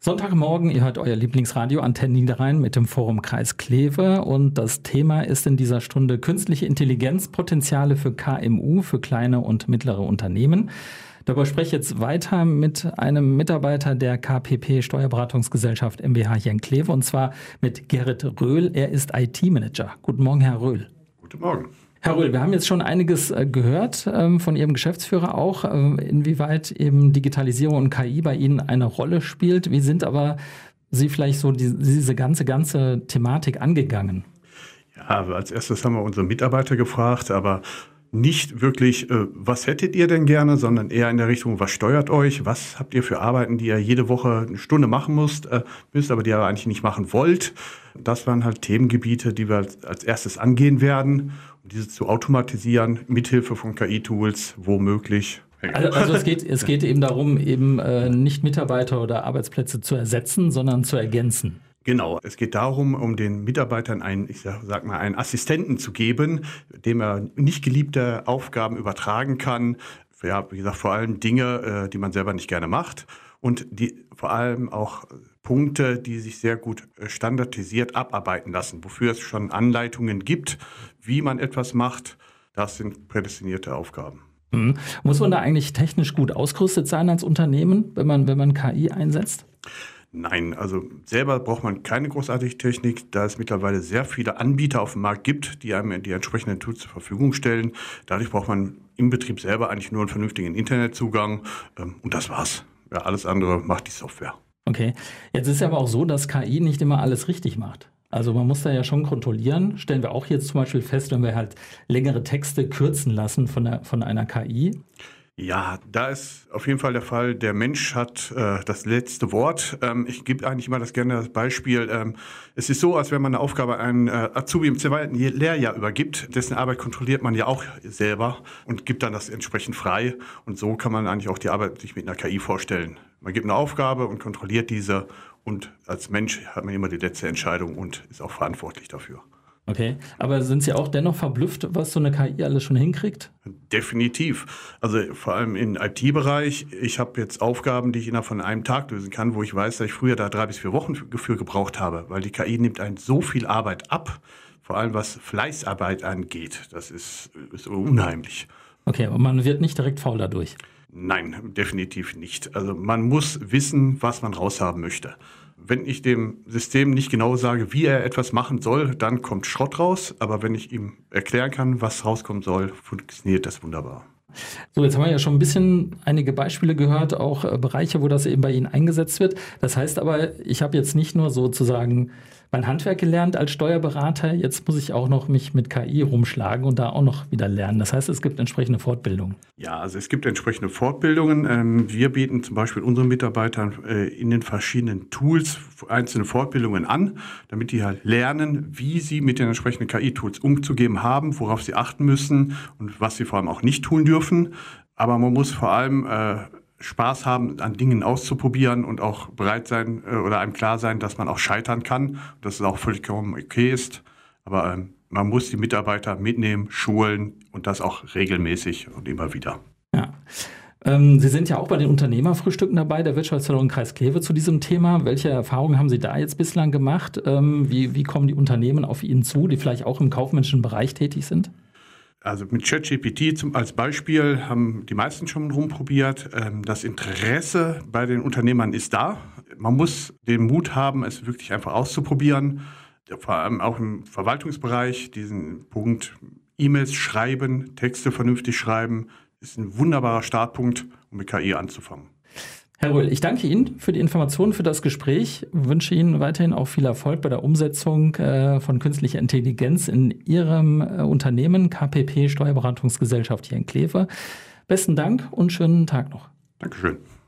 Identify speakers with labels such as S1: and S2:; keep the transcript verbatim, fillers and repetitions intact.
S1: Sonntagmorgen, ihr hört euer Lieblingsradio Antenne Niederrhein mit dem Forum Kreis Kleve und das Thema ist in dieser Stunde künstliche Intelligenz, Potenziale für K M U, für kleine und mittlere Unternehmen. Dabei spreche ich jetzt weiter mit einem Mitarbeiter der K P P Steuerberatungsgesellschaft M B H hier in Kleve und zwar mit Gerrit Röhl. Er ist I T-Manager. Guten Morgen, Herr Röhl.
S2: Guten Morgen.
S1: Herr Röhl, wir haben jetzt schon einiges äh, gehört ähm, von Ihrem Geschäftsführer auch, äh, inwieweit eben Digitalisierung und K I bei Ihnen eine Rolle spielt. Wie sind aber Sie vielleicht so die, diese ganze, ganze Thematik angegangen?
S2: Ja, als erstes haben wir unsere Mitarbeiter gefragt, aber nicht wirklich, äh, was hättet ihr denn gerne, sondern eher in der Richtung, was steuert euch, was habt ihr für Arbeiten, die ihr jede Woche eine Stunde machen müsst, äh, müsst, aber die ihr eigentlich nicht machen wollt. Das waren halt Themengebiete, die wir als, als erstes angehen werden, um diese zu automatisieren, mithilfe von K I-Tools, womöglich.
S1: Also, also es geht, es geht eben darum, eben äh, nicht Mitarbeiter oder Arbeitsplätze zu ersetzen, sondern zu ergänzen.
S2: Genau, es geht darum, um den Mitarbeitern einen, ich sag, sag mal, einen Assistenten zu geben, dem er nicht geliebte Aufgaben übertragen kann. Ja, wie gesagt, vor allem Dinge, die man selber nicht gerne macht und die vor allem auch Punkte, die sich sehr gut standardisiert abarbeiten lassen, wofür es schon Anleitungen gibt, wie man etwas macht. Das sind prädestinierte Aufgaben.
S1: Mhm. Muss man da eigentlich technisch gut ausgerüstet sein als Unternehmen, wenn man, wenn man K I einsetzt?
S2: Nein, also selber braucht man keine großartige Technik, da es mittlerweile sehr viele Anbieter auf dem Markt gibt, die einem die entsprechenden Tools zur Verfügung stellen. Dadurch braucht man im Betrieb selber eigentlich nur einen vernünftigen Internetzugang und das war's. Ja, alles andere macht die Software.
S1: Okay, jetzt ist ja aber auch so, dass K I nicht immer alles richtig macht. Also man muss da ja schon kontrollieren. Stellen wir auch jetzt zum Beispiel fest, wenn wir halt längere Texte kürzen lassen von, der, von einer K I.
S2: Ja, da ist auf jeden Fall der Fall, der Mensch hat äh, das letzte Wort. Ähm, ich gebe eigentlich immer das gerne das Beispiel. Ähm, es ist so, als wenn man eine Aufgabe an äh, Azubi im zweiten Lehrjahr übergibt. Dessen Arbeit kontrolliert man ja auch selber und gibt dann das entsprechend frei. Und so kann man eigentlich auch die Arbeit sich mit einer K I vorstellen. Man gibt eine Aufgabe und kontrolliert diese. Und als Mensch hat man immer die letzte Entscheidung und ist auch verantwortlich dafür.
S1: Okay, aber sind Sie auch dennoch verblüfft, was so eine K I alles schon hinkriegt?
S2: Definitiv. Also vor allem im I T-Bereich. Ich habe jetzt Aufgaben, die ich innerhalb von einem Tag lösen kann, wo ich weiß, dass ich früher da drei bis vier Wochen für gebraucht habe, weil die K I nimmt einen so viel Arbeit ab, vor allem was Fleißarbeit angeht. Das ist, ist unheimlich.
S1: Okay, und man wird nicht direkt faul dadurch?
S2: Nein, definitiv nicht. Also man muss wissen, was man raushaben möchte. Wenn ich dem System nicht genau sage, wie er etwas machen soll, dann kommt Schrott raus. Aber wenn ich ihm erklären kann, was rauskommen soll, funktioniert das wunderbar.
S1: So, jetzt haben wir ja schon ein bisschen einige Beispiele gehört, auch äh, Bereiche, wo das eben bei Ihnen eingesetzt wird. Das heißt aber, ich habe jetzt nicht nur sozusagen mein Handwerk gelernt als Steuerberater, jetzt muss ich auch noch mich mit K I rumschlagen und da auch noch wieder lernen. Das heißt, es gibt entsprechende Fortbildungen.
S2: Ja, also es gibt entsprechende Fortbildungen. Wir bieten zum Beispiel unseren Mitarbeitern in den verschiedenen Tools einzelne Fortbildungen an, damit die halt lernen, wie sie mit den entsprechenden K I-Tools umzugehen haben, worauf sie achten müssen und was sie vor allem auch nicht tun dürfen. Aber man muss vor allem äh, Spaß haben, an Dingen auszuprobieren und auch bereit sein äh, oder einem klar sein, dass man auch scheitern kann, dass es auch völlig okay ist. Aber ähm, man muss die Mitarbeiter mitnehmen, schulen und das auch regelmäßig und immer wieder.
S1: Ja. Ähm, Sie sind ja auch bei den Unternehmerfrühstücken dabei, der Wirtschaftsförderung Kreis Kleve zu diesem Thema. Welche Erfahrungen haben Sie da jetzt bislang gemacht? Ähm, wie, wie kommen die Unternehmen auf Ihnen zu, die vielleicht auch im kaufmännischen Bereich tätig sind?
S2: Also mit ChatGPT zum, als Beispiel haben die meisten schon rumprobiert. Das Interesse bei den Unternehmern ist da. Man muss den Mut haben, es wirklich einfach auszuprobieren. Vor allem auch im Verwaltungsbereich, diesen Punkt E-Mails schreiben, Texte vernünftig schreiben, ist ein wunderbarer Startpunkt, um mit K I anzufangen.
S1: Herr Röhl, ich danke Ihnen für die Informationen, für das Gespräch. Ich wünsche Ihnen weiterhin auch viel Erfolg bei der Umsetzung äh, von künstlicher Intelligenz in Ihrem äh, Unternehmen, K P P Steuerberatungsgesellschaft hier in Kleve. Besten Dank und schönen Tag noch.
S2: Dankeschön.